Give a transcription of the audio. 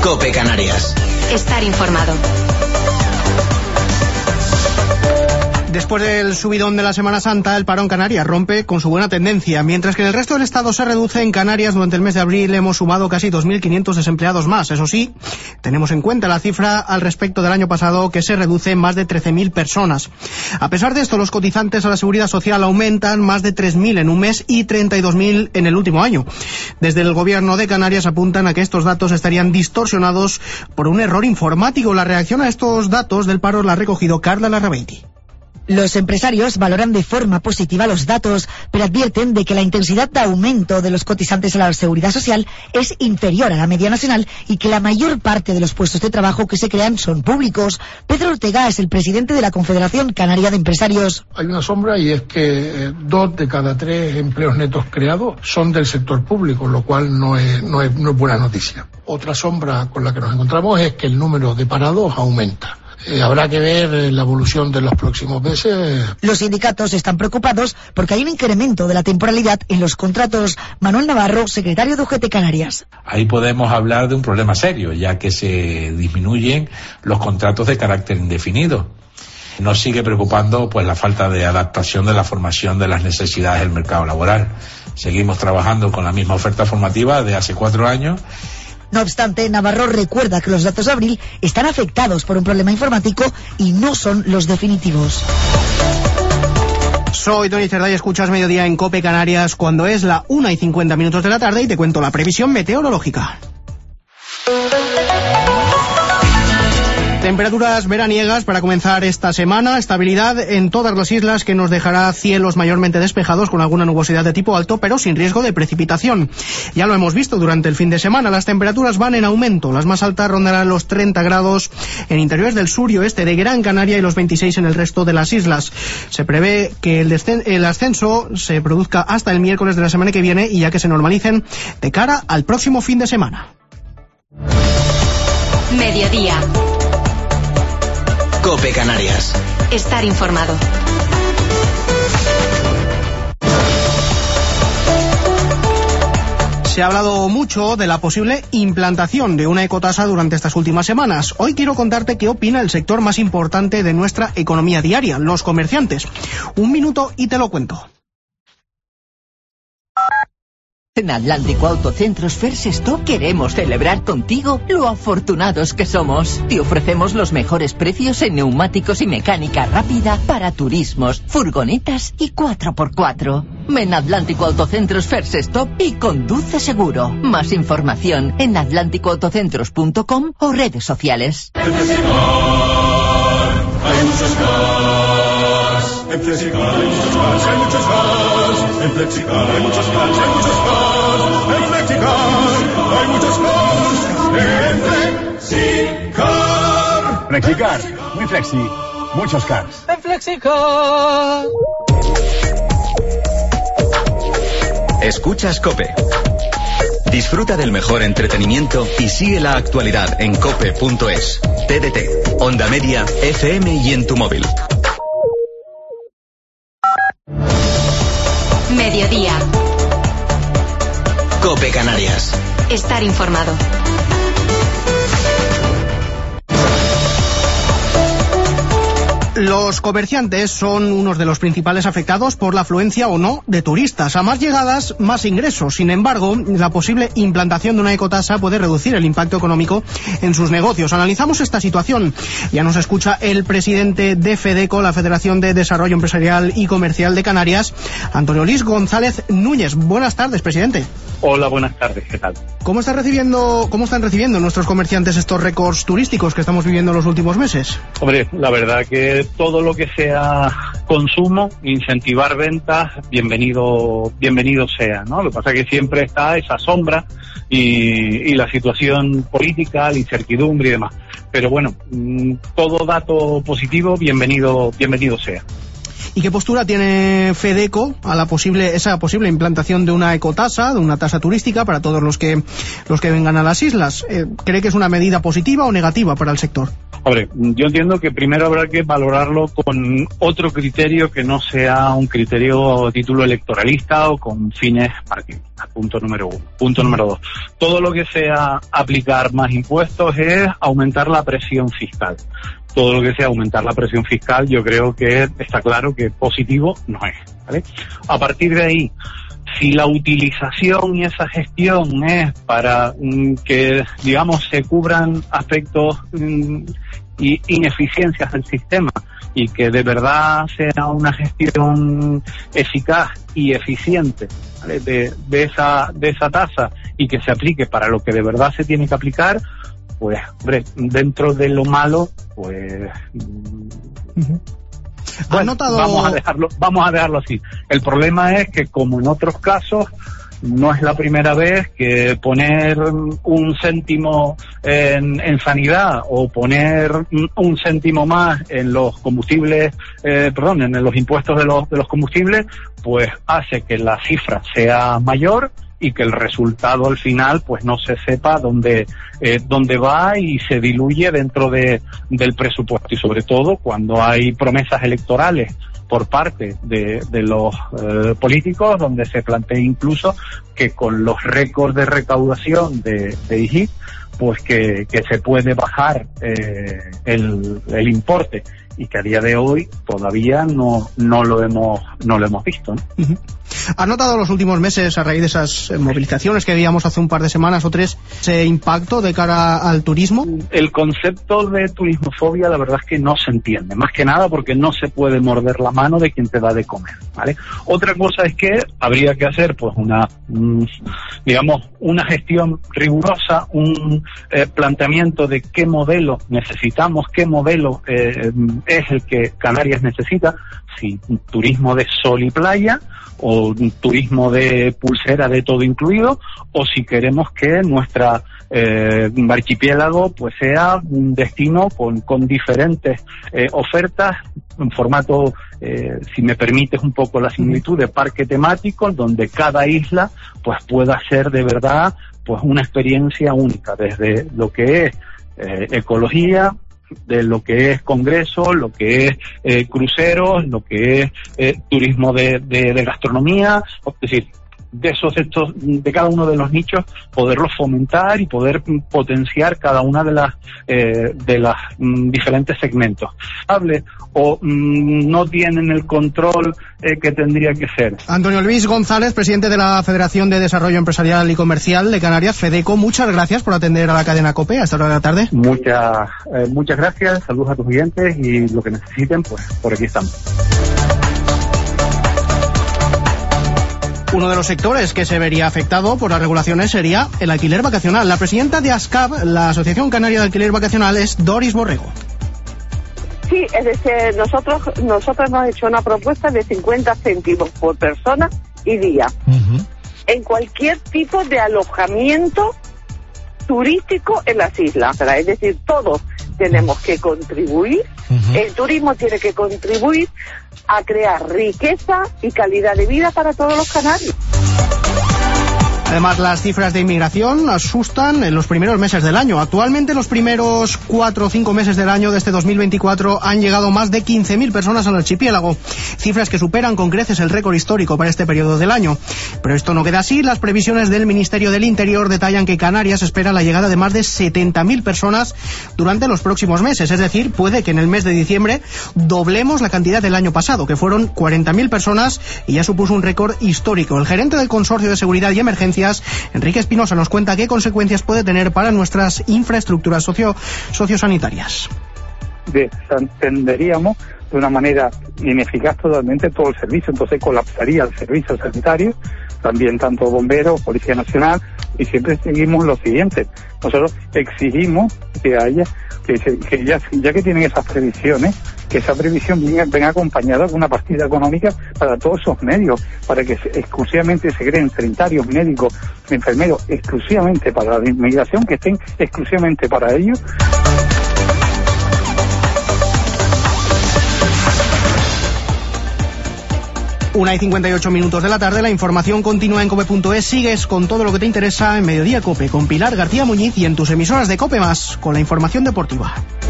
COPE Canarias. Estar informado. Después del subidón de la Semana Santa, el paro en Canarias rompe con su buena tendencia. Mientras que en el resto del Estado se reduce, en Canarias durante el mes de abril hemos sumado casi 2.500 desempleados más. Eso sí, tenemos en cuenta la cifra al respecto del año pasado, que se reduce en más de 13.000 personas. A pesar de esto, los cotizantes a la Seguridad Social aumentan más de 3.000 en un mes y 32.000 en el último año. Desde el Gobierno de Canarias apuntan a que estos datos estarían distorsionados por un error informático. La reacción a estos datos del paro la ha recogido Carla Larrabeiti. Los empresarios valoran de forma positiva los datos, pero advierten de que la intensidad de aumento de los cotizantes a la Seguridad Social es inferior a la media nacional y que la mayor parte de los puestos de trabajo que se crean son públicos. Pedro Ortega es el presidente de la Confederación Canaria de Empresarios. Hay una sombra y es que 2 de cada 3 empleos netos creados son del sector público, lo cual no es buena noticia. Otra sombra con la que nos encontramos es que el número de parados aumenta. Habrá que ver la evolución de los próximos meses. Los sindicatos están preocupados porque hay un incremento de la temporalidad en los contratos. Manuel Navarro, secretario de UGT Canarias. Ahí podemos hablar de un problema serio, ya que se disminuyen los contratos de carácter indefinido. Nos sigue preocupando pues la falta de adaptación de la formación de las necesidades del mercado laboral. Seguimos trabajando con la misma oferta formativa de hace 4 años. No obstante, Navarro recuerda que los datos de abril están afectados por un problema informático y no son los definitivos. Soy Tony Cerdá y escuchas Mediodía en COPE Canarias cuando es la 1:50 de la tarde y te cuento la previsión meteorológica. Temperaturas veraniegas para comenzar esta semana, estabilidad en todas las islas que nos dejará cielos mayormente despejados con alguna nubosidad de tipo alto, pero sin riesgo de precipitación. Ya lo hemos visto durante el fin de semana, las temperaturas van en aumento, las más altas rondarán los 30 grados en interiores del sur y oeste de Gran Canaria y los 26 en el resto de las islas. Se prevé que el ascenso se produzca hasta el miércoles de la semana que viene y ya que se normalicen de cara al próximo fin de semana. Mediodía. COPE Canarias. Estar informado. Se ha hablado mucho de la posible implantación de una ecotasa durante estas últimas semanas. Hoy quiero contarte qué opina el sector más importante de nuestra economía diaria, los comerciantes. 1 minuto y te lo cuento. En Atlántico Autocentros First Stop queremos celebrar contigo lo afortunados que somos. Te ofrecemos los mejores precios en neumáticos y mecánica rápida para turismos, furgonetas y 4x4. Ven a Atlántico Autocentros First Stop y conduce seguro. Más información en atlánticoautocentros.com o redes sociales. En Flexicar hay muchos cars. En Flexicar hay muchos cars, hay muchos cars. En Flexicar hay muchos cars, hay muchos cars. En Flexicar hay muchos cars. En Flexicar. Flexicar, muy flexi, muchos cars. En Flexicar. Escuchas COPE. Disfruta del mejor entretenimiento y sigue la actualidad en cope.es, TDT, Onda Media, FM y en tu móvil. Mediodía. COPE Canarias. Estar informado. Los comerciantes son unos de los principales afectados por la afluencia o no de turistas. A más llegadas, más ingresos. Sin embargo, la posible implantación de una ecotasa puede reducir el impacto económico en sus negocios. Analizamos esta situación. Ya nos escucha el presidente de FEDECO, la Federación de Desarrollo Empresarial y Comercial de Canarias, Antonio Luis González Núñez. Buenas tardes, presidente. Hola, buenas tardes, ¿qué tal? ¿Cómo están recibiendo nuestros comerciantes estos récords turísticos que estamos viviendo en los últimos meses? Hombre, la verdad que todo lo que sea consumo, incentivar ventas, bienvenido sea, ¿no? Lo que pasa es que siempre está esa sombra y la situación política, la incertidumbre y demás. Pero bueno, todo dato positivo, bienvenido sea. ¿Y qué postura tiene FEDECO a esa posible implantación de una ecotasa, de una tasa turística para todos los que vengan a las islas? ¿Cree que es una medida positiva o negativa para el sector? Hombre, yo entiendo que primero habrá que valorarlo con otro criterio que no sea un criterio título electoralista o con fines partidistas. Punto número 1. Punto número 2. Todo lo que sea aplicar más impuestos es aumentar la presión fiscal. Todo lo que sea aumentar la presión fiscal, yo creo que está claro que positivo no es, ¿vale? A partir de ahí, si la utilización y esa gestión es para que, digamos, se cubran aspectos y ineficiencias del sistema y que de verdad sea una gestión eficaz y eficiente, ¿vale? de esa tasa y que se aplique para lo que de verdad se tiene que aplicar, pues, hombre, dentro de lo malo, pues... Bueno, vamos a dejarlo así. El problema es que, como en otros casos, no es la primera vez que poner un céntimo en sanidad o poner un céntimo más en los combustibles, en los impuestos de los combustibles, pues hace que la cifra sea mayor y que el resultado al final pues no se sepa dónde va y se diluye dentro del presupuesto, y sobre todo cuando hay promesas electorales por parte de los políticos donde se plantea incluso que con los récords de recaudación de IGIP pues que se puede bajar el importe, y que a día de hoy todavía no lo hemos visto, ¿no? Uh-huh. ¿Ha notado los últimos meses, a raíz de esas movilizaciones que veíamos hace un par de semanas o 3, ese impacto de cara al turismo? El concepto de turismofobia, la verdad es que no se entiende, más que nada porque no se puede morder la mano de quien te da de comer, ¿vale? Otra cosa es que habría que hacer pues una gestión rigurosa, un planteamiento de qué modelo necesitamos, qué modelo es el que Canarias necesita, si un turismo de sol y playa o un turismo de pulsera de todo incluido, o si queremos que nuestra archipiélago pues sea un destino con diferentes ofertas en formato, si me permites un poco la similitud, de parque temático, donde cada isla pues pueda ser de verdad pues una experiencia única, desde lo que es ecología, de lo que es congreso, lo que es cruceros, lo que es turismo de gastronomía, es decir, de cada uno de los nichos, poderlos fomentar y poder potenciar cada una de las diferentes segmentos. O no tienen el control que tendría que ser. Antonio Luis González, presidente de la Federación de Desarrollo Empresarial y Comercial de Canarias, FEDECO, muchas gracias por atender a la cadena COPE a esta hora de la tarde. Muchas gracias, saludos a tus oyentes, y lo que necesiten, pues por aquí estamos. Uno de los sectores que se vería afectado por las regulaciones sería el alquiler vacacional. La presidenta de ASCAB, la Asociación Canaria de Alquiler Vacacional, es Doris Borrego. Sí, es decir, nosotros hemos hecho una propuesta de 50 céntimos por persona y día. Uh-huh. En cualquier tipo de alojamiento turístico en las islas. Es decir, todos tenemos que contribuir. Uh-huh. El turismo tiene que contribuir a crear riqueza y calidad de vida para todos los canarios. Además, las cifras de inmigración asustan en los primeros meses del año. Actualmente, los primeros 4 o 5 meses del año de este 2024 han llegado más de 15.000 personas al archipiélago, cifras que superan con creces el récord histórico para este periodo del año. Pero esto no queda así. Las previsiones del Ministerio del Interior detallan que Canarias espera la llegada de más de 70.000 personas durante los próximos meses. Es decir, puede que en el mes de diciembre doblemos la cantidad del año pasado, que fueron 40.000 personas, y ya supuso un récord histórico. El gerente del Consorcio de Seguridad y Emergencias, Enrique Espinosa, nos cuenta qué consecuencias puede tener para nuestras infraestructuras sociosanitarias. Desatenderíamos de una manera ineficaz totalmente todo el servicio, entonces colapsaría el servicio sanitario, también tanto bomberos, Policía Nacional, y siempre seguimos lo siguiente. Nosotros exigimos que haya, que ya que tienen esas previsiones, que esa previsión venga acompañada con una partida económica para todos esos medios, para que exclusivamente se creen sanitarios, médicos, enfermeros, exclusivamente para la inmigración, que estén exclusivamente para ellos. 1:58 de la tarde, la información continúa en cope.es. Sigues con todo lo que te interesa en Mediodía Cope, con Pilar García Muñiz y en tus emisoras de Cope Más, con la información deportiva.